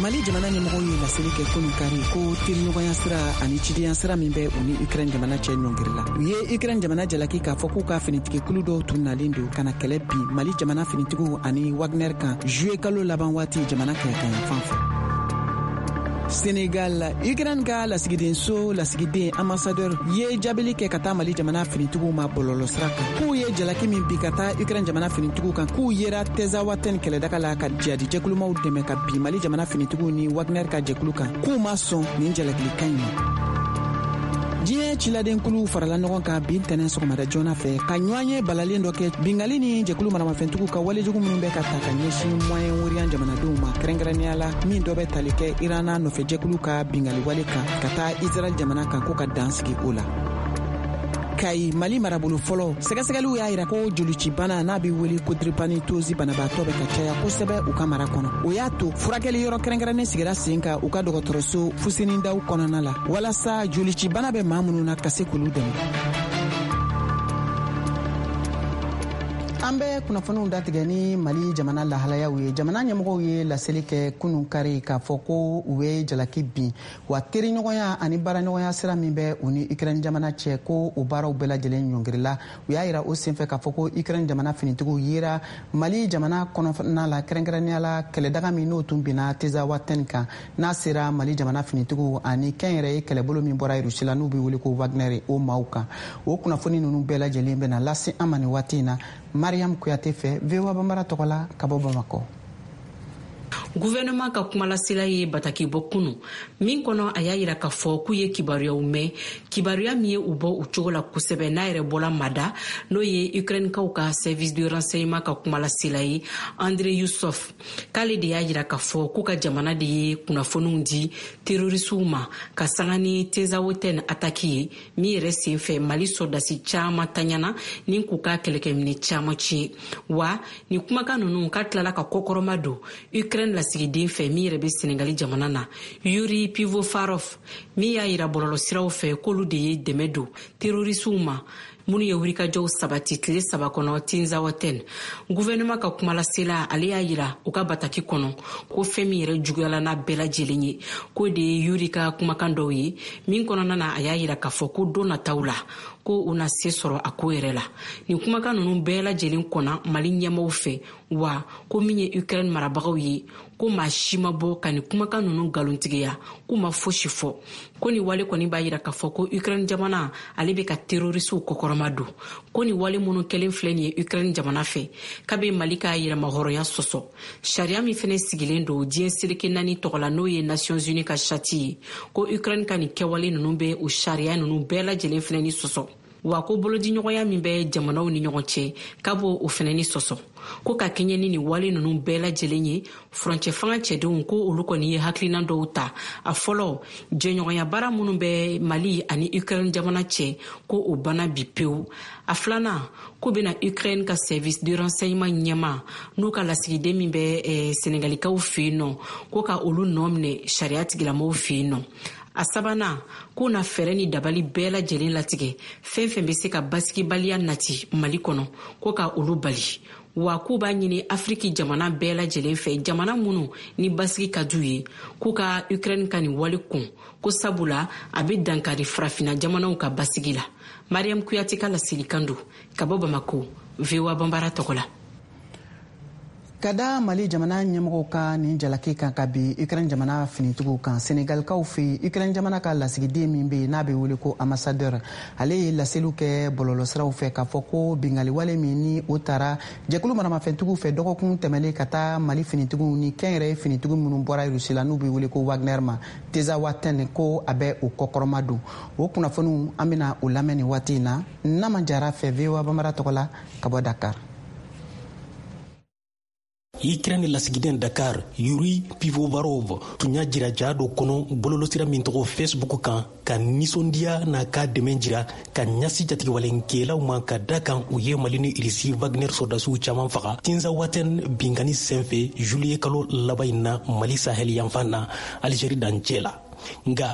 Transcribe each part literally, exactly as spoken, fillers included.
Mali jamana ɲɛmɔgɔw ye laseli kɛ kunu kari ko teriɲɔgɔnya sira ani cidenya sira min bɛ u ni Ukraine jamana cɛ ɲɔngirila. U ye Ukraine jamana jalaki k'a fɔ k'u ka finitigikulu dɔw tun nalen don kana kɛlɛ bi Mali jamana finitigiw ani Wagner kan juillet kalo laban waati jamana kɛlɛkɛɲan fan fɛ. Sénégal, Ukraine ka lasigiden so lasigiden ambassadeur ye jabili kɛ ka taa Mali jamana finitigiw ma bɔlɔlɔ sira kan k'u ye jalaki min bi ka taa Ukraine jamana finitigiw kan k'u yera Tezawaten kɛlɛdaga la ka jadi jɛkulumaw dɛmɛ ka bi Mali jamana finitigiw ni Wagner ka jɛkulu kan k'u ma sɔn nin jalakilikan in ma. Diɲɛ ciladenkulu farala ɲɔgɔn kan bi ntɛnɛn sɔgɔmada joona fɛ ka ɲɔgɔn ye balalen dɔ kɛ bingali ni jɛkulu maramafɛntigiw ka walejugu minnu bɛ ka ta ka ɲɛsin moyen wuriyan jamanadenw ma kɛrɛnkɛrɛnnenya la min dɔ bɛ tali kɛ Irana nɔfɛ jɛkulu ka bingali wale kan ka taa Israel jamana kan ko ka dan sigi o la. Kayi Mali marabolo fɔlɔ sɛgɛsɛgɛliw y'a yira ko jolicibana n'a bɛ wele ko drépanocytose banabaatɔ bɛ ka caya kosɛbɛ u ka mara kɔnɔ. O y'a to furakɛli yɔrɔ kɛrɛnkɛrɛnnen sigira sen kan u ka dɔgɔtɔrɔso fusinindaw kɔnɔna la walasa jolicibana bɛ maa minnu na ka se k'olu dɛmɛ. An bɛ kunnafoniw datigɛ ni Mali jamana lahalayaw ye. Jamana ɲɛmɔgɔw ye laseli kɛ kunun kari k'a fɔ ko u ye jalaki bin wa teriɲɔgɔnya ani baaraɲɔgɔnya sira min bɛ u ni Ukraine jamana cɛ ko o baaraw bɛɛ lajɛlen ɲɔngirila. U y'a yira o senfɛ k'a fɔ ko Ukraine jamana finitigiw yera Mali jamana kɔnɔna la kɛrɛnkɛrɛnnenya la kɛlɛdaga min n'o tun binna Tezawaten kan n'a sera Mali jamana finitigiw ani kɛnyɛrɛ ye kɛlɛbolo min bɔra Rusi la n'u bɛ wele ko Wagner o maaw kan. O kunnafoni ninnu bɛɛ lajɛlen bɛna lase an ma nin waati in na. Mariam Kuyate fɛ V O A Bambara tɔgɔ la ka bɔ Bamakɔ. Gouvernement ka kumalasila ye bataki bɔ kunu min kɔnɔ a y'a yira k'a fɔ k'u ye kibaruyaw mɛn kibaruya min ye u bɔ u cogo la kosɛbɛ n'a yɛrɛ bɔla mada n'o ye Ukrainekaw ka service de renseignement ka kumalasila ye André Youssef k'ale de y'a yira k'a fɔ k'u ka jamana de ye kunnafoniw di terrorisiw ma ka sanga ni Tezawaten ataki ye min yɛrɛ senfɛ Mali sɔrdasi caman tanyana ni k'u ka kɛlɛkɛminɛ caman tiɲɛ wa ni kumakan ninnu ka tilala ka kɔkɔrɔma don Ukraine lasigiden fɛ min yɛrɛ bɛ Senegali jamana na Yuri Pivovarov min y'a yira bɔlɔlɔ siraw fɛ k'olu de ye dɛmɛ don terrorisiw ma minnu ye wurikajɔw sabati tile saba kɔnɔ Tezawaten. Gouvernement ka kumalasela ale y'a yira u ka bataki kɔnɔ ko fɛn min yɛrɛ juguyala n'a bɛɛ lajɛlen ye ko de ye Yuri ka kumakan dɔw ye min kɔnɔna na a y'a yira k'a fɔ ko don nataw la ko u na se sɔrɔ a ko yɛrɛ la. Nin kumakan ninnu bɛɛ lajɛlen kɔnɔ Mali ɲɛmɔgɔw fɛ wa ko min ye Ukraine marabagaw ye ko maa si ma bɔ ka nin kumakan ninnu galontigiya k'u ma fosi fɔ ko nin wale kɔni b'a yira k'a fɔ ko Ukraine jamana ale bɛ ka terrorisiw kɔkɔrɔma don ko nin wale minnu kɛlen filɛ nin ye Ukraine jamana fɛ k'a bɛ Mali ka yɛrɛma hɔrɔnya sɔsɔ sariya min fɛnɛ sigilen don diɲɛ seleke naani tɔgɔ la n'o ye Nations Unies ka charte ye ko Ukraine ka nin kɛwale ninnu bɛ o sariya ninnu bɛɛ lajɛlen fɛnɛ ni sɔsɔ wa ko bolodiɲɔgɔnya min bɛ jamanaw ni ɲɔgɔn cɛ ka bɔ o fɛnɛ ni sɔsɔ ko ka kɛɲɛ ni nin wale ninnu bɛɛ lajɛlen ye furancɛ fanga cɛdenw ko olu kɔni ye hakilina dɔw ta a fɔlɔ jɛɲɔgɔnya baara minnu bɛ Mali ani Ukraine jamana cɛ ko o bana bi pewu a filanan ko bɛna Ukraine ka service de renseignement ɲɛma n'u ka lasigiden min bɛ eh, Senegalikaw fɛ yen nɔ ko ka olu nɔ minɛ sariya tigilamɔgɔw fɛ yen nɔ. A sabanan k'u na fɛɛrɛ ni dabali bɛɛ lajɛlen latigɛ fɛn fɛn bɛ se ka basigibaliya nati Mali kɔnɔ ko ka olu bali wa k'u b'a ɲini Afriki jamana bɛɛ lajɛlen fɛ jamana minnu ni basigi ka d'u ye k'u ka Ukraine ka nin wale kun ko sabula a bɛ dankari farafina jamanaw ka basigi la. Mariam Kuyate ka laselikan don ka bɔ Bamako V O A Bambara tɔgɔ la. Kada Mali jamana ɲɛmɔgɔw ka nin jalaki kan ka bi Ukraine jamana finitigiw kan Senegalikaw fɛ Ukraine jamana ka lasigiden min bɛ n'a bɛ wele ko ambassadeur ale ye laseliw kɛ bɔlɔlɔ siraw fɛ k'a fɔ ko bingali wale min ni o taara jɛkulu maramafɛntigiw fɛ dɔgɔkun tɛmɛlen ka taa Mali finitigiw ni kɛnyɛrɛ finitigiw minnu bɔra Rusi la n'u bɛ wele ko Wagner ma Tezawaten ko a bɛ o kɔkɔrɔma don o kunnafoniw an bɛna o lamɛn nin waati in na Nama Jara fɛ V O A Bambara tɔgɔ la ka bɔ Dakar. Ukraine lasigiden Dakar Yuri Pivovarov tun y'a jira ja dɔ kɔnɔ bɔlɔlɔsira min tɔgɔ Facebook kan ka nisɔndiya n'a ka dɛmɛ jira ka ɲasi jatigɛwalenkɛlaw ma ka da kan u ye Mali ni Irisi Wagner sɔrdasiw caman faga Tezawaten bingani senfɛ juillet kalo laban in na Mali Sahel yanfan na Algérie dancɛ la nka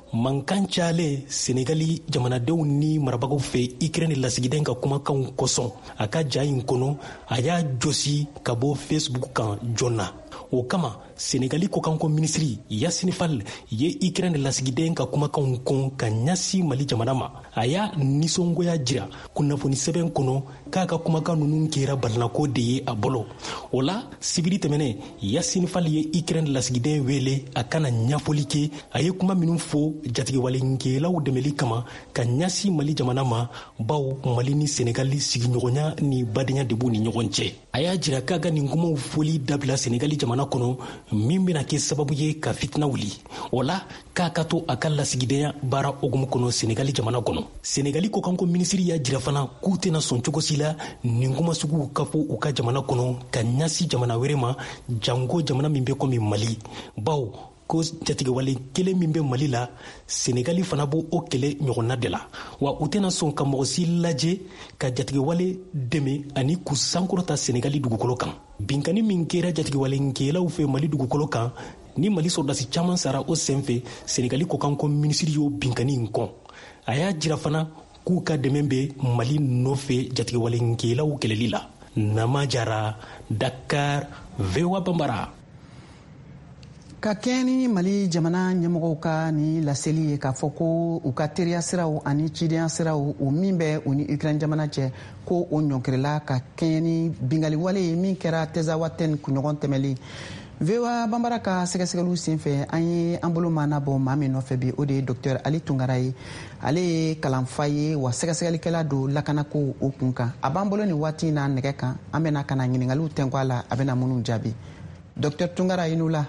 mankan cale Senegali jamanadenw ni marabagaw fɛ Ukraine lasigiden ka kumakanw kosɔn a ka ja in kɔnɔ a y'a josi ka bɔ Facebook kan joona. O kama Senegali kokanko minisiri Yassine Fall ye Ukraine lasigiden ka kumakanw kɔn ka ɲasi Mali jamana ma. A y'a nisɔngoya jira kunnafoni sɛbɛn kɔnɔ k'a ka kumakan ninnu kɛra balanako de ye a bolo. O la sibiri tɛmɛnɛ Yassine Fall ye Ukraine lasigiden wele a kana ɲɛfɔli kɛ a ye kuma minnu fɔ jatigɛwalenkɛlaw dɛmɛli kama ka ɲasi Mali jamana ma baw Mali ni Senegali sigiɲɔgɔnya ni badenya de b'u ni ɲɔgɔn cɛ. A y'a jira k'a ka nin kumaw foli dabila Senegali jamana kɔnɔ min bɛna kɛ sababu ye ka fitina wuli. O la k'a ka to a ka lasigidenya baara hokumu kɔnɔ Senegali jamana kɔnɔ. Senegali kokanko minisiri y'a jira fana k'u tɛna sɔn cogo si la nin kuma suguw ka fɔ u ka jamana kɔnɔ ka ɲasi jamana wɛrɛ ma jango jamana min bɛ komi Mali. Baw ko jatigɛwale kelen min bɛ Mali la Senegali fana b'o o kɛlɛ ɲɔgɔnna de la wa u tɛna sɔn ka mɔgɔ si lajɛ ka jatigɛwale dɛmɛ ani k'u sankɔrɔta Senegali dugukolo kan. Binkani min kɛra jatigɛwalenkɛlaw fɛ Mali dugukolo kan ni Mali sɔrdasi caman sara o senfɛ Senegali kokanko minisiri y'o binkani in kɔn. A y'a jira fana k'u ka dɛmɛ bɛ Mali nɔfɛ jatigɛwalenkɛlaw kɛlɛli la. Nama Jara, Dakar, V O A Bambara. Ka kɛɲɛ ni Mali jamana ɲɛmɔgɔw ka ni laseli ye k'a fɔ ko u ka teriya siraw ani cidenya siraw o min bɛ u ni Ukraine jamana cɛ ko o ɲɔnkirila ka kɛɲɛ ni bingaliwale ye min kɛra Tezawaten kunɲɔgɔn tɛmɛli. V O A Bambara ka sɛgɛsɛgɛliw senfɛ an ye an bolo maana bɔ maa min nɔfɛ bi o de ye Dr Ali Tunkara ye. Ale ye kalanfa ye wa sɛgɛsɛgɛlikɛla don lakanako o kun kan. A b'an bolo nin waati n'a nɛgɛ kan an bɛna ka na ɲininkaliw tɛnku a la a bɛna minnu jaabi. Dr Tunkara i n'u la.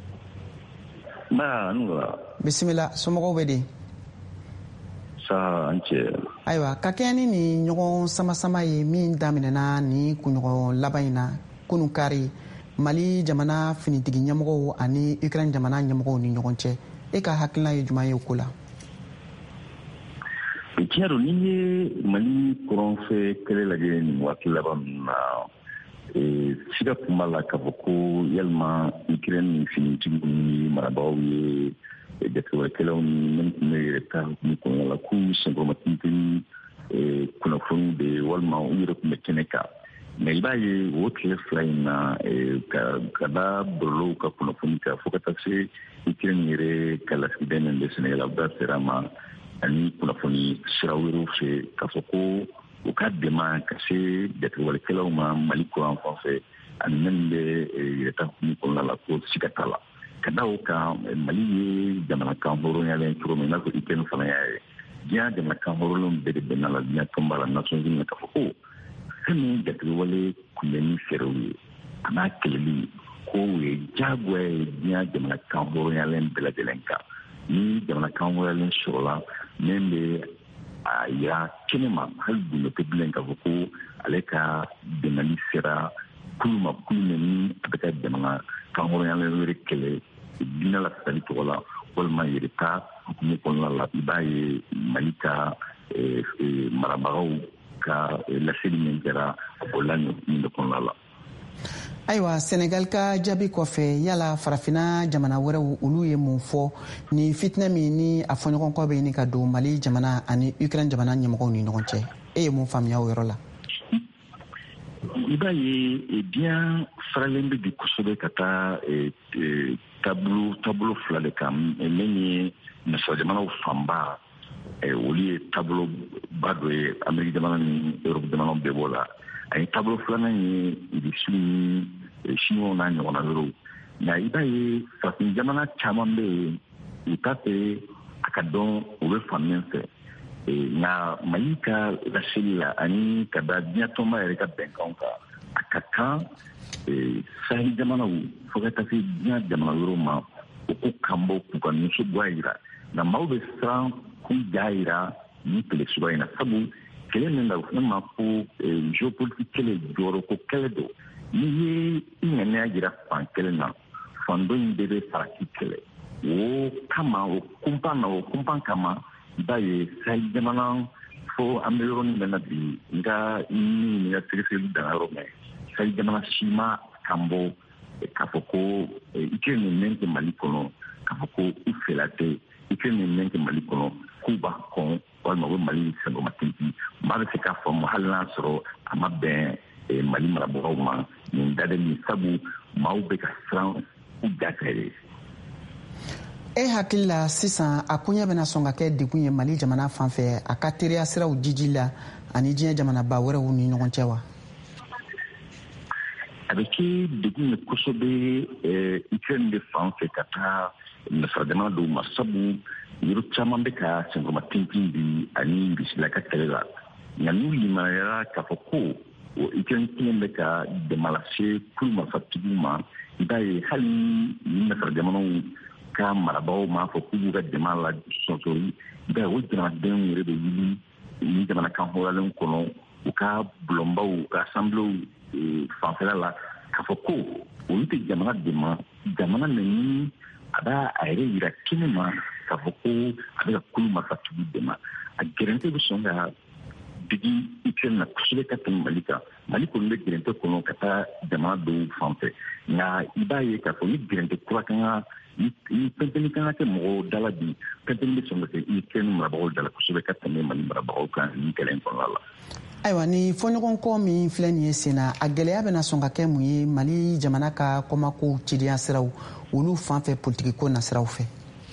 Ma nula. Bisimila somɔgɔw bɛ di. Sa an cɛ. Ayiwa ka kɛɲɛ ni nin ɲɔgɔn sama-sama ye min daminɛna ni kunɲɔgɔn laban in na kunun kari Mali jamana finitigi ɲɛmɔgɔw ani Ukraine jamana ɲɛmɔgɔw ni ɲɔgɔn cɛ e ka hakilina ye jumɛn ye o ko la? Tiɲɛ don ni ye Mali kɔrɔnfɛ kɛlɛ lajɛ nin waati laban ninnu na siga kun b'a la k'a fɔ ko yalima Ukraine finitigiw ni marabagaw ye jatigɛwalekɛlaw ni minnu tun bɛ yɛrɛ ta hukumu kɔnɔna la k'u senkɔrɔmatigi kunnafoniw de ye walima u yɛrɛ tun bɛ kɛnɛ kan. Mais i b'a ye o tile fila in na ka da bɔlɔlɔw ka kunnafoni kan fo ka taa se Ukraine yɛrɛ ka lasigiden min bɛ Senegal da sera ma ani kunnafoni sira wɛrɛw fɛ k'a fɔ ko u ka dɛmɛ ka se jatigɛwalekɛlaw ma Mali kuran fan fɛ ani minnu bɛ yɛrɛta hukumu kɔnɔna la ko siga t'a la. Ka da o kan Mali ye jamanakan hɔrɔnyalen cogo min i n'a fɔ Ukraine fana y'a ye. Diɲɛ jamanakan hɔrɔnlenw bɛɛ de bɛnna la diɲɛ tɔnba la Nations Unies k'a fɔ ko fɛn min jatigɛwale kunbɛnni fɛɛrɛw ye a n'a kɛlɛli ko o ye diyagoya ye diɲɛ jamanakan hɔrɔnyalen bɛɛ lajɛlen kan. Ni jamanakan hɔrɔnyalen sɔrɔla min bɛ a yira kɛnɛ ma hali gundo tɛ bilen k'a fɔ ko ale ka dɛmɛli sera kulu ma kulu min a bɛ ka jamanakan hɔrɔnyalen wɛrɛ kɛlɛ diinɛ la sali tɔgɔ la walima yɛrɛta hukumu kɔnɔna la i b'a ye Mali ka marabagaw ka laseli min kɛra a bɔla nin de kɔnɔna la. Ayiwa Senegal ka jaabi kɔfɛ yala farafina jamana wɛrɛw olu ye mun fɔ ni fitinɛ min ni a fɔɲɔgɔnkɔ bɛ ɲini ka don Mali jamana ani Ukraine jamana ɲɛmɔgɔw ni ɲɔgɔn cɛ e ye mun faamuya o yɔrɔ la? I b'a ye diɲɛ faralen bɛ bi kosɛbɛ ka taa taabolo taabolo fila de kan min ye nasara jamanaw fanba olu ye taabolo ba dɔ ye Ameriki jamana ni Europe jamanaw bɛɛ b'o la. A ye taabolo filanan ye irisiw ni Chinois n'a ɲɔgɔnna wɛrɛw. Nka i b'a ye farafin jamana caman bɛ yen u t'a fɛ a ka dɔn u bɛ fan min fɛ. Nka Mali ka laseli la ani ka da diɲɛ tɔnba yɛrɛ ka bɛnkanw kan a ka kan Sahel jamanaw fo ka taa se diɲɛ jamana wɛrɛw ma u k'u kanbɔ k'u ka nisɔngoya jira. Nka maaw bɛ siran k'u ja jira ni kɛlɛ suguya in na sabu kɛlɛ min na o fana ma ko géopolitique kɛlɛ jɔyɔrɔ ko kɛlɛ don. N'i ye i ŋaniya jira fan kelen na fan dɔ in bɛɛ bɛ farati kɛlɛ. O kama o kunpan na o kunpan kama i b'a ye Sahel jamana fo an bɛ yɔrɔnin bɛɛ na bi nka ni ɲininka sɛgɛsɛgɛli danna yɔrɔ min Sahel jamana si ma kan bɔ k'a fɔ ko Ukraine min tɛ Mali kɔnɔ k'a fɔ ko u fɛla tɛ Ukraine men ke Mali kono kuba kon walma wo Mali sendo matinti ma be se ka fo mo halna soro ama ben e Mali marabo ma ni dade ni sabu mau be ka fran u dakere e hakilla sisan a kunya bena songa ke digun ye Mali jamana fanfɛ a ka teriya siraw jijila ani diɲɛ jamana ba wɛrɛw ni ɲɔgɔn cɛ wa avec digun kosobe e Ukraine de fanfɛ ka taa nasarjama do masabu yoro caman bɛ ka sengoma tintin di ani bisila ka kɛlɛ la nka n'u limaniyara k'a fɔ ko o Ukraine kelen bɛ ka dɛmɛ lase kulu masatigiw ma i b'a ye hali ni nasarjamanaw ka marabagaw m'a fɔ k'u b'u ka dɛmɛ la sɔnsɔri i b'a ye o jamanadenw yɛrɛ bɛ wuli ni jamanakan hɔrɔnlen kɔnɔ u ka bulonbaw u ka asamblew fanfɛla la k'a fɔ ko olu tɛ jamana dɛmɛ jamana min a b'a a yɛrɛ yira kɛnɛ ma k'a fɔ ko a bɛ ka kulu masatigiw dɛmɛ a gɛrɛntɛ bɛ sɔn ka digi Ukraine na kosɛbɛ ka tɛmɛ Mali kan Mali kɔni bɛ gɛrɛntɛ kɔnɔ ka taa jamana dɔw fanfɛ nka i b'a ye k'a fɔ ni gɛrɛntɛ kura kan ka ni pɛntɛnni kan ka kɛ mɔgɔw dala bi pɛntɛnni bɛ sɔn ka kɛ Ukraine marabagaw dala kosɛbɛ ka tɛmɛ Mali marabagaw kan ni kɛlɛ in kɔnɔna la. Ayiwa ni fɔɲɔgɔnkɔ min filɛ nin ye sen na a gɛlɛya bɛna sɔn ka kɛ mun ye Mali jamana ka kɔmakow cideya siraw olu fanfɛ politikiko na siraw fɛ.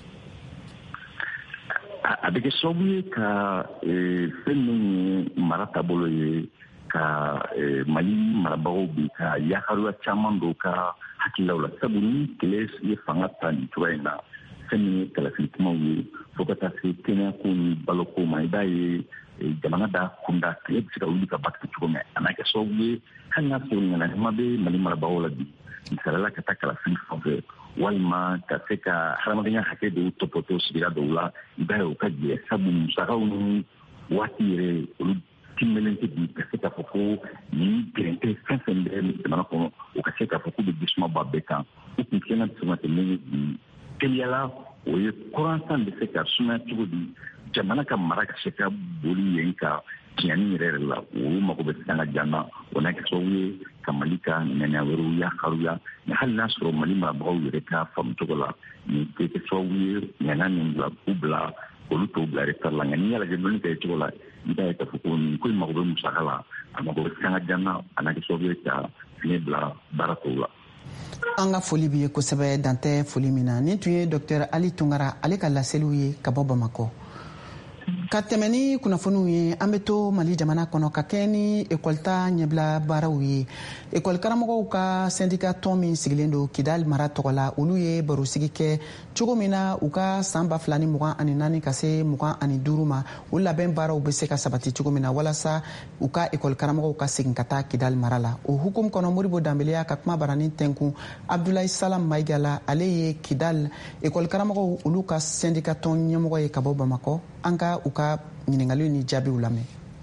A bɛ kɛ sababu ye ka fɛn min ye mara taabolo ye ka Mali marabagaw bi ka yaharuya caman don ka hakililaw la sabu ni kɛlɛ ye fanga ta nin cogoya in na fɛn min ye kalafili kumaw ye fo ka taa se kɛnɛyako ni baloko ma i b'a ye jamana da kunda kɛlɛ bɛ se ka wuli ka ba kɛ cogo min a n'a kɛ sababu ye hali n'a sɔrɔ ŋanima bɛ Mali marabagaw la bi misalila ka taa kalafili fanfɛ walima ka se ka hadamadenya hakɛ dɔw tɔpɔtɔ sigida dɔw la i b'a ye o ka jɛ sabu musakaw ni waati yɛrɛ olu timmɛlen tɛ bi ka se k'a fɔ ko nin gɛrɛntɛ fɛn fɛn bɛ jamana kɔnɔ o ka se k'a fɔ k'u bɛ jisuma bɔ a bɛɛ kan u kun tilenna bɛ se ka tɛmɛ bi teliyala o ye kɔrɔnsan bɛ se ka sumaya cogo di jamana ka mara ka se ka boli yen ka tiɲɛni yɛrɛ yɛrɛ la o mago bɛ se ka jan na o n'a kɛ sababu ye ka Mali ka ŋaniya wɛrɛw yaharuya mɛ hali n'a sɔrɔ Mali marabagaw yɛrɛ ka faamu cogo la nin tɛ kɛ sababu ye ŋaniya min bila k'u bila olu t'o bila retard la nka n'i y'a lajɛ dɔnni kɛ cogo la i b'a ye k'a fɔ ko nin ko in mago bɛ musaka la a mago bɛ se ka jan na a n'a kɛ sababu ye ka fiɲɛ bila baara tɔw la. An ka foli b'i ye kosɛbɛ dantɛ foli min na nin tun ye Dr Ali Tunkara ale ka laseliw ye ka bɔ Bamakɔ. Ka tɛmɛ ni kunnafoniw ye an bɛ to Mali jamana kɔnɔ ka kɛ ni école-ta ɲɛbila baaraw ye école karamɔgɔw ka syndicat tɔn min sigilen don Kidal mara tɔgɔ la olu ye barosigi kɛ cogo min na u ka san ba fila ni mugan ani naani ka se mugan ani duuru ma o labɛn baaraw bɛ se ka sabati cogo min na walasa u ka école karamɔgɔw ka segin ka taa Kidal mara la o hukumu kɔnɔ Moribo Danbeleya ka kuma barani tɛnkun Abdulaye Salam Maigala ale ye Kidal école karamɔgɔw olu ka syndicat tɔn ɲɛmɔgɔ ye ka bɔ Bamakɔ an ka u ka ɲininkaliw ni jaabiw lamɛn.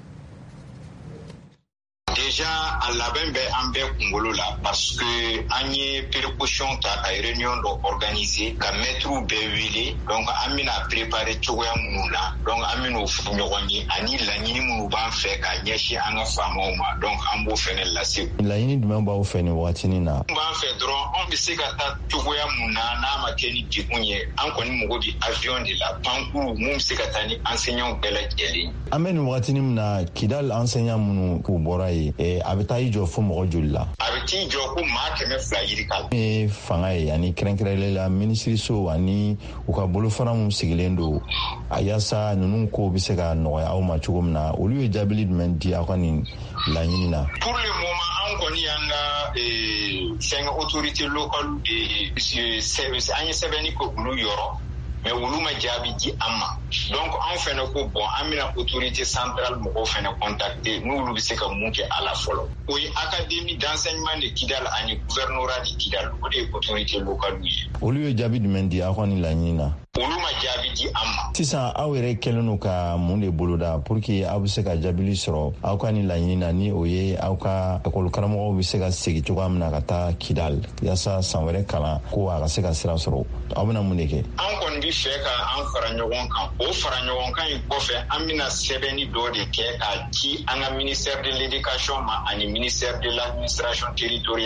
Déjà a labɛn bɛ an bɛɛ kunkolo la parce que an ye précaution ta ka réunion dɔ organiser ka maîtres bɛɛ wele donc an bɛna préparer cogoya minnu na donc an bɛn'o fɔ ɲɔgɔn ye ani laɲini minnu b'an fɛ ka ɲɛsin an ka faamaw ma donc an b'o fɛnɛ lase. Laɲini jumɛn b'aw fɛ nin waatinin na? N b'an fɛ dɔrɔn an bɛ se ka taa cogoya mun na n'a ma kɛ ni degun ye an kɔni mago bɛ avion de la pankuru mun bɛ se ka taa ni enseignants bɛɛ lajɛlen. An bɛ nin waatinin min na Kidal enseignants minnu k'u bɔra yen a bɛ taa i jɔ fo mɔgɔ joli la? A bɛ t'i jɔ ko maa kɛmɛ fila yirika la. Ni fanga ye ani kɛrɛnkɛrɛnlen la minisiriso ani u ka bolofara min sigilen don a yaasa ninnu ko bɛ se ka nɔgɔya aw ma cogo min na olu ye jaabili jumɛn di aw ka nin laɲini na? Pour le moment an kɔni y'an ka fɛn autorité locale de an ye sɛbɛnni kɛ olu yɔrɔ mais olu ma jaabi di an ma donc an fɛnɛ ko bon an bɛna autorité centrale mɔgɔw fɛnɛ contacter n'olu bɛ se ka mun kɛ a la fɔlɔ o ye académie d'enseignement de Kidal ani gouvernorat de Kidal o de ye autorité locale ye. Olu ye jaabi jumɛn di aw ka nin laɲini na? Olu ma jaabi di an ma. Sisan aw yɛrɛ kɛlen don ka mun de boloda pour que aw bɛ se ka jaabili sɔrɔ aw ka nin laɲini na ni o ye aw ka école karamɔgɔw bɛ se ka segin cogoya min na ka taa Kidal yaasa san wɛrɛ kalan ko a ka se ka sira sɔrɔ aw bɛna mun de kɛ? An kɔni bɛ fɛ ka an fara ɲɔgɔn kan o fara ɲɔgɔn kan in kɔfɛ an bɛna sɛbɛnni dɔ de kɛ k'a ci an ka ministère de l'éducation ma ani ministère de l'administration territoriale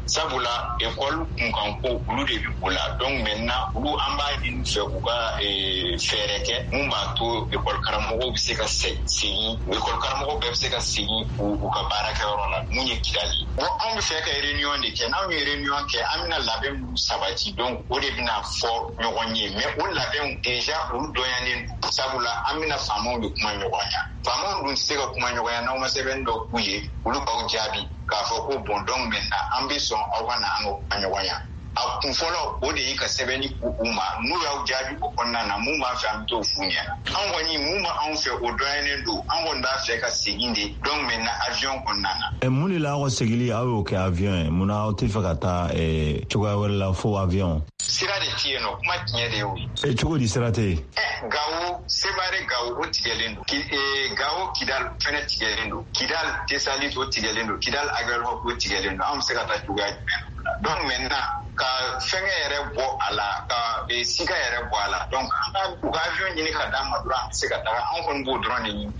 sabula école kunkan ko olu de bi bola donc maintenant olu an b'a ɲini fɛ u ka fɛɛrɛ kɛ mun b'a to école karamɔgɔw bɛ se ka segin école karamɔgɔw bɛɛ bɛ se ka segin u ka baarakɛyɔrɔ la mun ye Kidali bon anw bɛ fɛ ka réunion de kɛ n'anw ye réunion kɛ an bɛna labɛn minnu sabati donc o de bɛna fɔ ɲɔgɔn ye mais o labɛnw déjà olu dɔnyalen don sabula an bɛna faamaw de kuma ɲɔgɔnya faamaw dun tɛ se ka kuma ɲɔgɔnya n'aw ma sɛbɛnni dɔ k'u ye olu b'aw jaabi k'a fɔ ko bon donc maintenant an bɛ sɔn aw ka na an ka kuma ɲɔgɔnya a kun fɔlɔ o de ye ka sɛbɛnni k'u u ma n'u y'aw jaabi o kɔnɔna na mun b'a fɛ an bɛ t'o f'u ɲɛna an kɔni mun b'anw fɛ o dɔnyalen don an kɔni b'a fɛ ka segin de donc maintenant avion kɔnɔna na. mun de la aw ka segili aw y'o kɛ avion ye mun aw tɛ fɛ ka taa cogoya wɛrɛ la fo avion. sira de tɛ yen nɔ kuma tiɲɛ de y'o ye. cogo di sira tɛ yen. Gawo Sebare Gawo o tigɛlen don Gawo Kidal fɛnɛ tigɛlen don Kidal Tesalit o tigɛlen don Kidal Aguelhok o tigɛlen don an bɛ se ka taa cogoya jumɛn na donc maintenant ka fɛngɛ yɛrɛ bɔ a la ka sika yɛrɛ bɔ a la donc an ka u ka avion ɲini ka d'an ma dɔrɔn an bɛ se ka taga an kɔni b'o dɔrɔn de ɲini.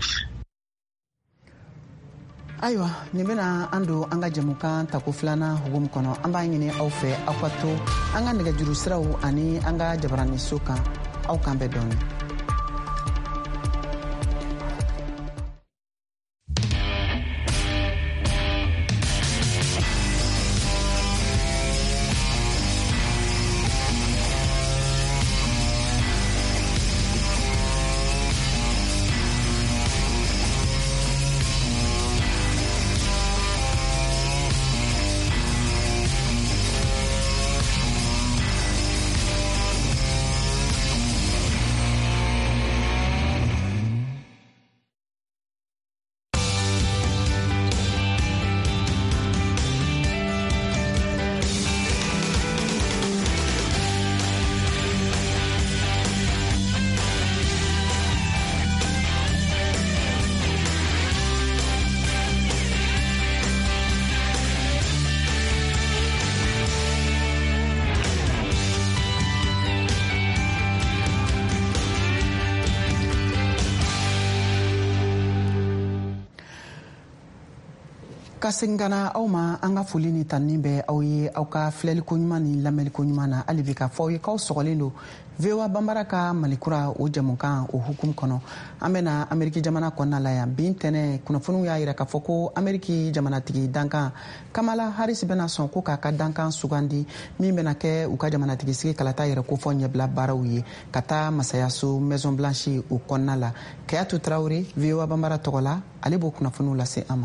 Ayiwa nin bena an don an ka jamukan tako filanan hukumu kɔnɔ an b'a ɲini aw fɛ aw ka to an ka nɛgɛjuru siraw ani an ka jabaraniso kan aw kan bɛɛ dɔɔni. Ka segin ka na aw ma an ka foli ni tanni bɛ aw ye aw ka filɛliko ɲuman ni lamɛnliko ɲuman na hali bi ka fɔ aw ye k'aw sɔgɔlen don V O A Banbara ka Malikura o jamukan o hukumu kɔnɔ an bɛna Ameriki jamana kɔnɔna la yan bi ntɛnɛn kunnafoniw y'a jira k'a fɔ ko Ameriki jamanatigi dankan Kamala Harris bɛna sɔn ko k'a ka dankan sugandi min bɛna kɛ u ka jamanatigi sigi kalata yɛrɛ ko fɔ ɲɛbila baaraw ye ka taa masayaso Maison Blanche o kɔnɔna la Kayatu Tarawele V O A Banbara tɔgɔ la ale b'o kunnafoniw lase an ma.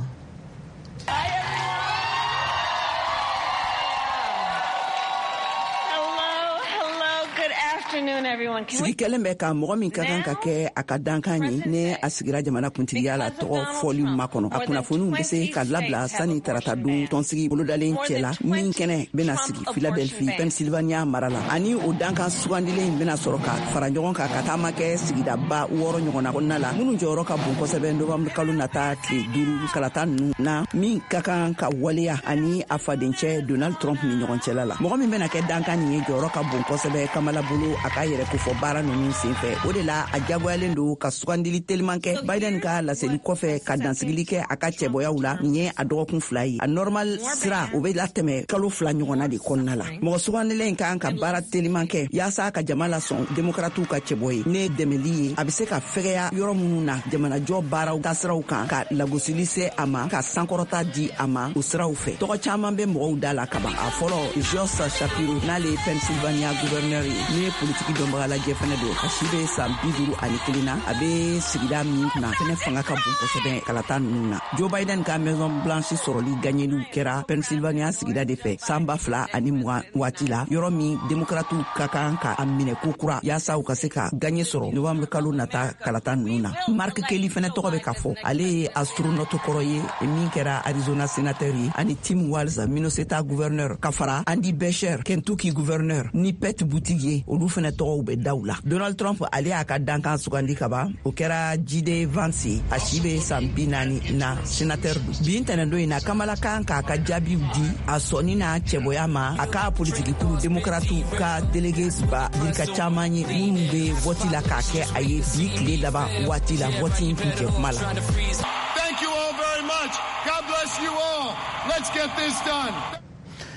Sigi kɛlen bɛ ka mɔgɔ min ka kan ka kɛ a ka dankan ye ne a sigira jamana kuntigiya la tɔgɔ fɔli ma kɔnɔ a kunnafoniw bɛ se ka labila sani tarata don tɔnsigi bolodalen cɛ la min kɛnɛ bɛna sigi Philadelphia Pennsylvania mara la ani o dankan sugandilen bɛna sɔrɔ ka fara ɲɔgɔn kan ka taama kɛ sigidaba wɔɔrɔ ɲɔgɔnna kɔnɔna la minnu jɔyɔrɔ ka bon kosɛbɛ novembre kalo nata tile duuru kalata ninnu na min ka kan ka waleya ani a fadencɛ Donald Trump ni ɲɔgɔn cɛla la mɔgɔ min bɛna kɛ dankan nin ye jɔyɔrɔ ka bon kosɛbɛ Kamala bolo a ka yɛrɛ ko fɔ baara ninnu senfɛ o de la a jagoyalen don ka sugandili teliman kɛ Biden ka laseli kɔfɛ ka dansigili kɛ a ka cɛbɔyaw la nin ye a dɔgɔkun fila ye a normal sira o bɛ latɛmɛ kalo fila ɲɔgɔnna de kɔnɔna la mɔgɔ sugandilen kan ka baara teliman kɛ yaasa ka jama lasɔn demokratiw ka cɛbɔ ye ne dɛmɛli ye a bɛ se ka fɛgɛya yɔrɔ minnu na jamanajɔ baaraw taasiraw kan ka lagosili se a ma ka sankɔrɔta di a ma o siraw fɛ tɔgɔ caman bɛ mɔgɔw da la kaban a fɔlɔ Josh Shapiro n'ale ye Pennsylvania gouverneur ye ni ye politiki dɔnbaga lajɛ fɛnɛ don a si bɛ san bi duuru ani kelen na a bɛ sigida min kunna fɛnɛ fanga ka bon kosɛbɛ kalata ninnu na Joe Biden ka Maison Blanche sɔrɔli gagnéliw kɛra Pennsylvania sigida de fɛ san ba fila ani mugan waati la yɔrɔ min demokratiw ka kan ka a minɛ ko kura yaasa u ka se ka gagné sɔrɔ novembre kalo nata kalata ninnu na Mark Kelly fɛnɛ tɔgɔ bɛ ka fɔ ale ye astronaute kɔrɔ ye min kɛra Arizona sénateur ye ani Tim Walz Minnesota gouverneur ka fara Andy Beshear Kentucky gouverneur ni Pete Buttigieg olu fɛnɛ tɔgɔw bɛ daw la Donald Trump ale y'a ka dankan sugandi kaba o kɛra J D Vance a si bɛ san bi naani na sénateur don bi ntɛnɛndon in na Kamala kan k'a ka jaabiw di a sɔnni n'a cɛbɔya ma a ka politikikuru demokratiw ka délégué ba dirika caman ye minnu bɛ vote la k'a kɛ a ye bi tile laban waati la vote in kun cɛ kuma la. Thank you all very much. God bless you all. Let's get this done.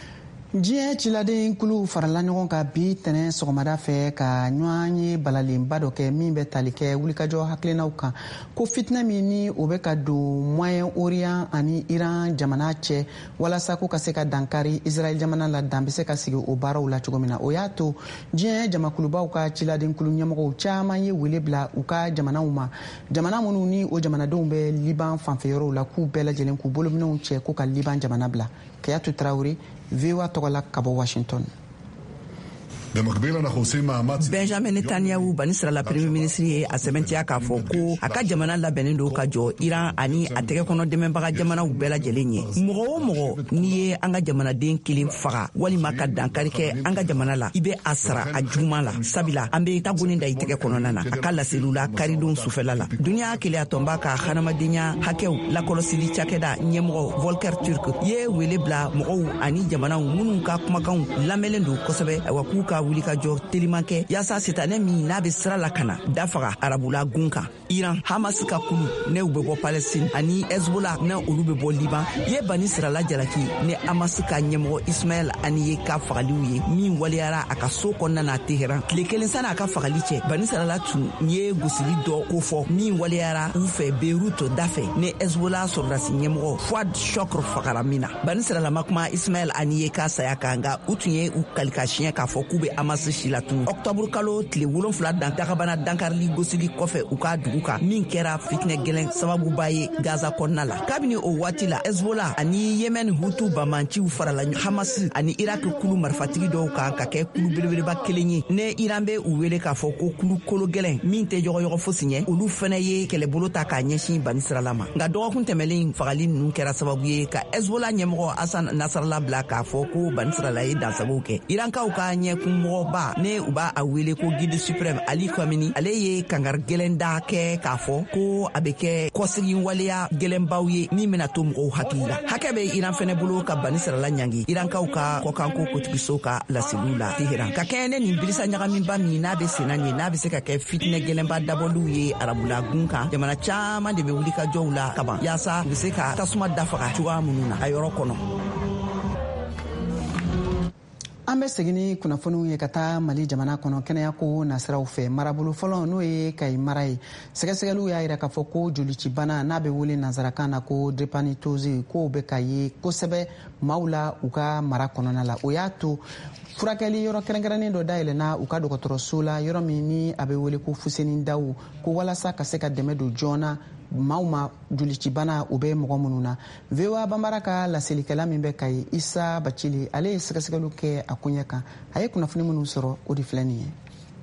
diɲɛ ciladen kulu farala ɲɔgɔn kan bi tɛnɛ sɔgɔmada fɛ ka ɲɔgɔn ye balalenba dɔ kɛ min bɛ tali kɛ wulikajɔ hakilinaw kan ko fitina min ni o bɛ ka don moyen orient ani iran jamana cɛ walasa ko ka se ka dankari israel jamana la dan bɛ se ka sigi o baaraw la cogo min na o y'a to diɲɛ jamakulubaw ka ciladen kulu ɲɛmɔgɔw caman ye wele bila u ka jamanaw ma jamana minnu ni o jamanadenw bɛ liban fanfɛyɔrɔw la k'u bɛɛ lajɛlen k'u bolominɛw cɛ ko ka liban jamana bila Kayatu Traoré V O A tɔgɔla ka bɔ Washington. Benjamin Netanyahu bani sirala premier ministre ye a sɛbɛntiya k'a fɔ ko a ka jamana labɛnnen don ka jɔ Iran ani a tɛgɛ kɔnɔ dɛmɛbaga jamanaw bɛɛ lajɛlen ye. Mɔgɔ o mɔgɔ n'i ye an ka jamanaden kelen faga walima ka dankari kɛ an ka jamana la i bɛ a sara a juguman la sabila an bɛ tagoni da i tɛgɛ kɔnɔna na a ka laseliw la karidon sufɛla la. Duniya keleya tɔnba ka hadamadenya hakɛw lakɔlɔsili cakɛda ɲɛmɔgɔ Volker Turk ye wele bila mɔgɔw ani jamanaw minnu ka kumakanw lamɛnlen don kosɛbɛ awa k'u ka wuli ka jɔ telimankɛ yaasa sitanɛ min n'a bɛ sira la kana dafaga arabula gun kan. Iran Hamas ka kulu ne u bɛ bɔ Palestine ani Hezbollah ne olu bɛ bɔ Liban ye bani sirala jalaki ne Hamas ka ɲɛmɔgɔ Ismail ani ye ka fagaliw ye min waliyara a ka so kɔnɔna na Teheran tile kelen sani a ka fagali cɛ bani sirala tun ye gosili dɔ ko fɔ min waliyara u fɛ Beirut dafɛ ne Hezbollah sɔrɔdasi ɲɛmɔgɔ Fuad Shokr fagara min na. Bani sirala ma kuma Ismail ani ye ka saya kan nka u tun ye u kali ka siɲɛ k'a fɔ k'u bɛ Hamas si la tun octobre kalo tile wolonfila dan dagabana dankarili gosili kɔfɛ u ka dugu kan min kɛra fitinɛ gɛlɛn sababuba ye Gaza kɔnɔna la. Kabini o waati la Hezbollah ani Yemen Hutu bamanciw farala Hamas ani Irak kulu marifatigi dɔw kan ka kɛ kulu belebeleba kelen ye. Ne Iran bɛ u wele k'a fɔ ko kulu kolo gɛlɛn min tɛ ɲɔgɔɲɔgɔn fosi ɲɛ olu fɛnɛ ye kɛlɛbolo ta k'a ɲɛsin bani sirala ma. Nka dɔgɔkun tɛmɛlen fagali ninnu kɛra sababu ye ka Hezbollah ɲɛmɔgɔ Hassan Nasrallah bila k'a fɔ ko bani sirala ye dansagow kɛ. Irankaw ka ɲɛkun mɔgɔba ne u b'a a wele ko guide suprême Ali Khamenei ale ye kangari gɛlɛn da kɛ k'a fɔ ko a bɛ kɛ kɔsigi waleya gɛlɛnbaw ye min bɛna to mɔgɔw hakili la. Hakɛ bɛ Iran fɛnɛ bolo ka bani sirala ɲangi Irankaw ka kɔkanko kotigiso ka laseliw la Teheran ka kɛɲɛ ne nin bilisa ɲagaminba min n'a bɛ senna ɲɛ n'a bɛ se ka kɛ fitinɛ gɛlɛnba dabɔliw ye arabula gun kan jamana caman de bɛ wuli ka jɔw la kaban yaasa u bɛ se ka tasuma dafaga cogoya minnu na a yɔrɔ kɔnɔ. An bɛ segin ni kunnafoniw ye ka taa Mali jamana kɔnɔ kɛnɛya ko nasiraw fɛ marabolo fɔlɔ n'o ye Kayi mara ye sɛgɛsɛgɛliw y'a jira k'a fɔ ko jolicibana n'a bɛ wele nanzarakan na ko drépanocytose k'o bɛ ka ye kosɛbɛ maaw la u ka mara kɔnɔna la o y'a to furakɛli yɔrɔ kɛrɛnkɛrɛnnen dɔ dayɛlɛnna u ka dɔgɔtɔrɔso la yɔrɔ min ni a bɛ wele ko Fuseni Dawu ko walasa ka se ka dɛmɛ don joona maaw ma jolicibana o bɛ mɔgɔ minnu na. V O A Banbara ka laselikɛla min bɛ Kayi Isa Bacili ale ye sɛgɛsɛgɛliw kɛ a koɲɛ kan a ye kunnafoni minnu sɔrɔ o de filɛ nin ye.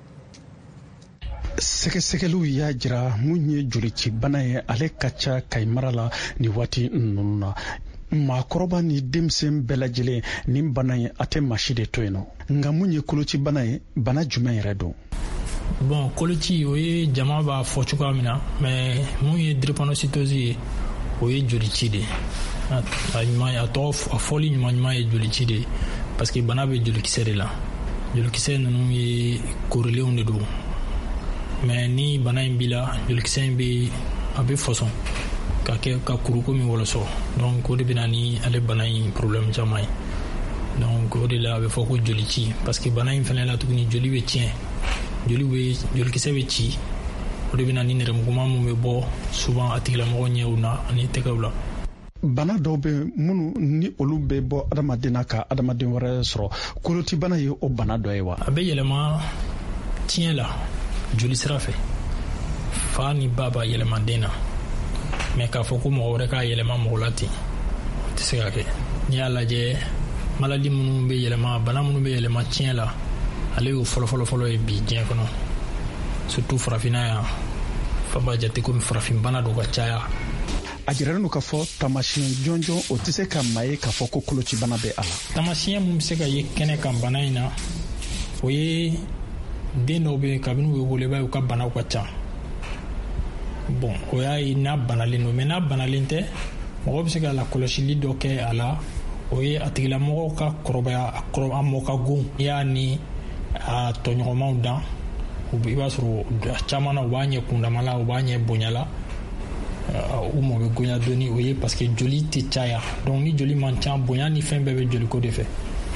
Sɛgɛsɛgɛliw y'a jira mun ye jolicibana ye ale ka ca Kayi mara la ni waati ninnu na. Maakɔrɔba ni denmisɛn bɛɛ lajɛlen nin bana ye a tɛ maa si de to yen nɔ nka mun ye kolocibana ye bana jumɛn yɛrɛ don. Bon koloci o ye jama b'a fɔ cogoya min na mais mun ye drépanocytose ye o ye jolici de a ɲuman a tɔgɔ a fɔli ɲuman ɲuman ye jolici de parce que bana bɛ jolikisɛ de la jolikisɛ ninnu ye korilenw de don mais ni bana in b'i la jolikisɛ in bɛ a bɛ fɔsɔn ka kɛ ka kuru komi wɔlɔsɔ donc o de bɛ na ni ale bana in problème caman ye donc o de la a bɛ fɔ ko jolici parce que bana in fɛnɛ la tuguni joli bɛ tiɲɛ joli bɛ jolikisɛ bɛ ci o de bɛ na ni nɛrɛmuguma min bɛ bɔ souvent a tigilamɔgɔ ɲɛw na ani tɛgɛw la. Bana dɔw bɛ minnu ni olu bɛ bɔ adamaden na ka adamaden wɛrɛ sɔrɔ kolotibana ye o bana dɔ ye wa. A bɛ yɛlɛma tiɲɛ la joli sira fɛ fa ni ba b'a yɛlɛma den na mais k'a fɔ ko mɔgɔ wɛrɛ k'a yɛlɛma mɔgɔ la ten o tɛ se ka kɛ. N'i y'a lajɛ maladie minnu bɛ yɛlɛma bana minnu bɛ yɛlɛma tiɲɛ la ale y'o fɔlɔfɔlɔfɔlɔ ye bi diɲɛ kɔnɔ surtout farafinna yan fa b'a jate komi farafin bana dɔ ka caya. A jiralen don k'a fɔ taamasiyɛn jɔnjɔn o tɛ se ka maa ye k'a fɔ ko kolocibana bɛ a la. Taamasiyɛn mun bɛ se ka ye kɛnɛ kan bana in na o ye den dɔw bɛ kabini u bɛ wolo i b'a ye u ka banaw ka ca bon o y'a ye n'a banalen don mais n'a banalen tɛ mɔgɔ bɛ se ka lakɔlɔsili dɔ kɛ a la o ye a tigilamɔgɔw ka kɔrɔbaya a kɔrɔ a mɔ ka gon n'i y'a ni a tɔɲɔgɔnmaw dan i b'a sɔrɔ caman na u b'a ɲɛ kundama la u b'a ɲɛ bonya la u mɔ bɛ gonya dɔɔni o ye parce que joli tɛ caya donc ni joli man ca bonya ni fɛn bɛɛ bɛ joliko de fɛ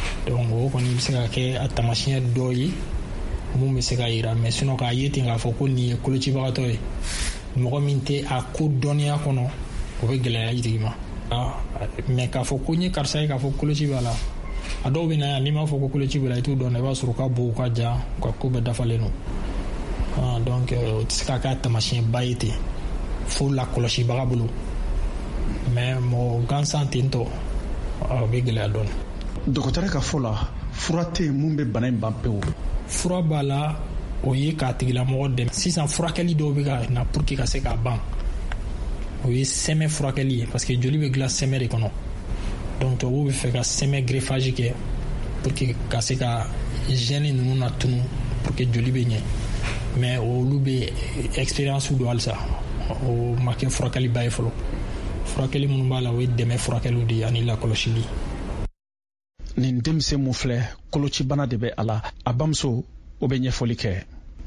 donc o kɔni bɛ se ka kɛ a taamasiyɛn dɔ ye mun bɛ se ka yira mais sinon k'a ye ten k'a fɔ ko nin ye kolocibagatɔ ye mɔgɔ min tɛ a ko dɔnniya kɔnɔ o bɛ gɛlɛya i tigi ma mais k'a fɔ ko n ye karisa ye k'a fɔ koloci b'a la a dɔw bɛ na yan n'i m'a fɔ ko koloci b'a la i t'u dɔn i b'a sɔrɔ ka bon u ka jan u ka ko bɛɛ dafalen don donc o tɛ se ka kɛ taamasiyɛnba ye ten fo lakɔlɔsibaga bolo mais mɔgɔ gansan ten tɔ o bɛ gɛlɛya dɔɔni. dɔgɔtɔrɔ ka fɔ la fura tɛ yen mun bɛ bana in ban pewu. fura b'a la o ye k'a tigilamɔgɔ dɛmɛ sisan furakɛli dɔw bɛ ka na pour que ka se k'a ban o ye sɛmɛ furakɛli ye parce que joli bɛ dilan sɛmɛ de kɔnɔ donc tubabuw bɛ fɛ ka sɛmɛ greffage kɛ pour que ka se ka gène ninnu na tunu pour que joli bɛ ɲɛ mais olu bɛ expérience don halisa o ma kɛ furakɛliba ye fɔlɔ furakɛli minnu b'a la o ye dɛmɛ furakɛliw de ye ani lakɔlɔsili. nin denmisɛn mun filɛ kolocibana de bɛ a la a bamuso o bɛ ɲɛfɔli kɛ.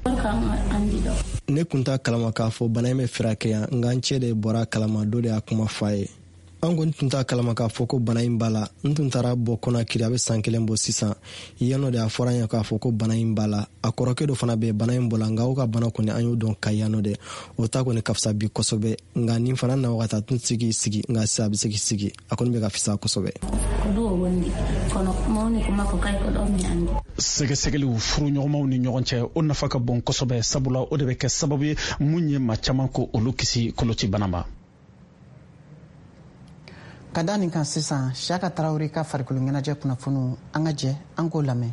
ne kun t'a kalama k'a fɔ bana in bɛ furakɛ yan nka n cɛ de bɔra kalama dɔ de y'a kuma fɔ a ye. an kɔni tun t'a kalama k'a fɔ ko bana in b'a la n tun taara bɔ kɔnakiri a bɛ san kelen bɔ sisan yannɔ de a fɔra an ye k'a fɔ ko bana in b'a la a kɔrɔkɛ dɔ fana bɛ bana in bɔ la nka o ka bana kɔni an y'o dɔn ka yannɔ dɛ o ta kɔni ka fisa bi kosɛbɛ nka nin fana na wagati a tun tɛ se k'i sigi nka sisan a bɛ se k'i sigi a kɔni bɛ ka fisa kosɛbɛ. sɛgɛsɛgɛliw furuɲɔgɔnmaw ni ɲɔgɔn cɛ o nafa ka bon kosɛbɛ sabula o de bɛ kɛ sababu ye mun ye maa caman ko olu kisi kolocibana ma. ka da nin kan sisan Siyaka Tarawele ka farikolo ɲɛnajɛ kunnafoniw an ka jɛ an k'o lamɛn.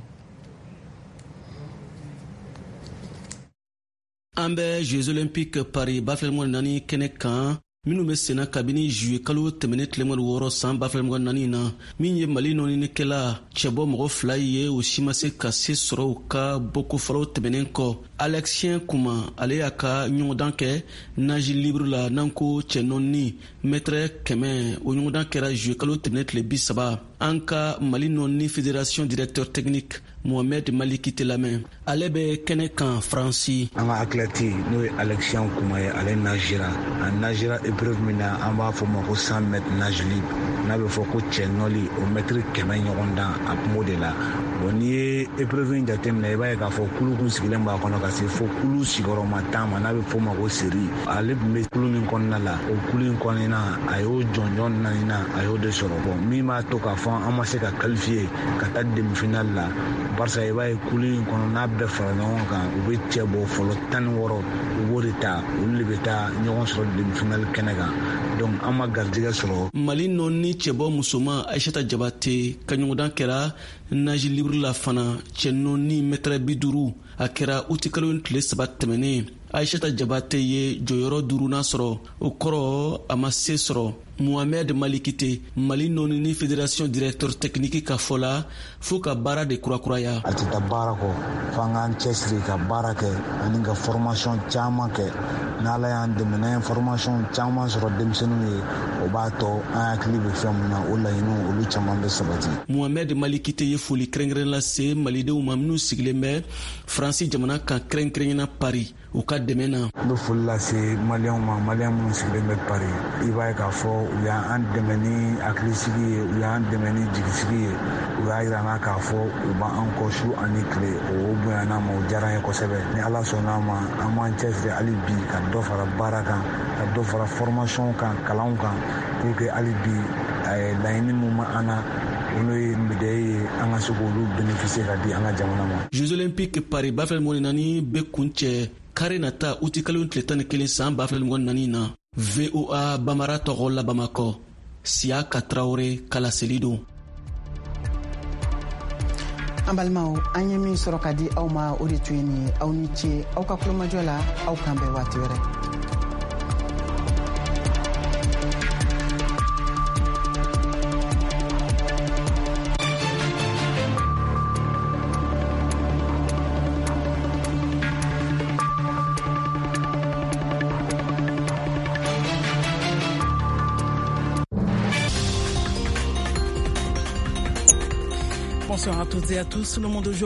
an bɛ Jeux Olympiques Paris ba fila naani kɛnɛ kan minnu bɛ senna kabini juillet kalo tɛmɛnen tilema wɔɔrɔ san ba fila naani na min ye Mali nɔninikɛla cɛbɔ mɔgɔ fila ye o si ma se ka se sɔrɔ u ka bɔko fɔlɔ tɛmɛnen kɔ. Alexien Kuma ale y'a ka ɲɔgɔndan kɛ nage libre la n'an ko cɛ nɔni mètre kɛmɛ o ɲɔgɔndan kɛra juillet kalo tɛmɛnen tile bi saba. an ka Mali nɔni fédération directeur technique Mohamed Maliki tɛ lamɛn ale bɛ kɛnɛ kan Faransi. an ka athlète n'o ye Alexien Kuma ye ale nagera a nagera épreuve min na an b'a fɔ ma ko cent mètres nage libre n'a bɛ fɔ ko cɛ nɔli o mètre kɛmɛ ɲɔgɔndan a kun b'o de la bon n'i ye épreuve in jateminɛ i b'a ye k'a fɔ kulu kun sigilen b'a kɔnɔ ka se fo kulu sigiyɔrɔma tan ma n'a bɛ fɔ o ma ko seri ale tun bɛ kulu min kɔnɔna la o kulu in kɔnɔna a y'o jɔnjɔn naani na a y'o de sɔrɔ bon min b'a to k'a fɔ an ma se ka qualifier ka taa demi-finale la barisa i b'a ye kulu in kɔnɔ n'a bɛɛ fara ɲɔgɔn kan u bɛ cɛ bɔ fɔlɔ tan ni wɔɔrɔ u b'o de ta olu de bɛ taa ɲɔgɔn sɔrɔ demi-finale kɛnɛ kan donc an ma garijɛgɛ sɔrɔ. Mali nɔni cɛbɔ musoma Aïssata Jabate ka ɲɔgɔndan kɛra nage libre la fana cɛ nɔni mètre bi duuru a kɛra uti kalo tile saba tɛmɛnen. Aïssata Jabate ye jɔyɔrɔ duurunan sɔrɔ o kɔrɔ a ma se sɔrɔ. Mohamed Malikite Mali nɔnini fédération directeur technique ka fɔ la fo ka baara de kurakuraya. a tɛ taa baara kɔ f'an k'an cɛsiri ka baara kɛ ani ka formation caman kɛ n'Ala y'an dɛmɛ n'an ye formation caman sɔrɔ denmisɛnninw ye o b'a tɔ an hakili bɛ fɛn min na o laɲiniw olu caman bɛ sabati. Mohamed Malikite ye foli kɛrɛnkɛrɛn lase malidenw ma minnu sigilen bɛ Faransi jamana kan kɛrɛnkɛrɛnna Paris u ka dɛmɛ na. n bɛ foli lase maliyɛnw ma maliyɛn minnu sigilen bɛ Paris i b'a ye k'a fɔ u y'an dɛmɛ ni hakilisigi ye u y'an dɛmɛ ni jigisigi ye u y'a yira n na k'a fɔ u b'an kɔ su ani tile o bonyana ma o diyara n ye kosɛbɛ ni Ala sɔnn'a ma an b'an cɛsiri hali bi ka dɔ fara baara kan ka dɔ fara formation kan kalanw kan pour que hali bi laɲini min ma an na n'o ye médaille ye an ka se k'olu bénéficier ka di an ka jamana ma. Jeux Olympiques Paris ba fila naani bɛ kun cɛ kari nata uti kalo tile tan ni kelen san ba fila naani na. V O A Bamara tɔgɔ la Bamakɔ Siyaka Tarawele kalaseli don. an balimaw an ye min sɔrɔ ka di aw ma o de tun ye nin ye aw ni ce aw ka kulomajɔ la aw kan bɛn waati wɛrɛ. Bonsoir à toutes et à tous. Le monde aujourd'hui.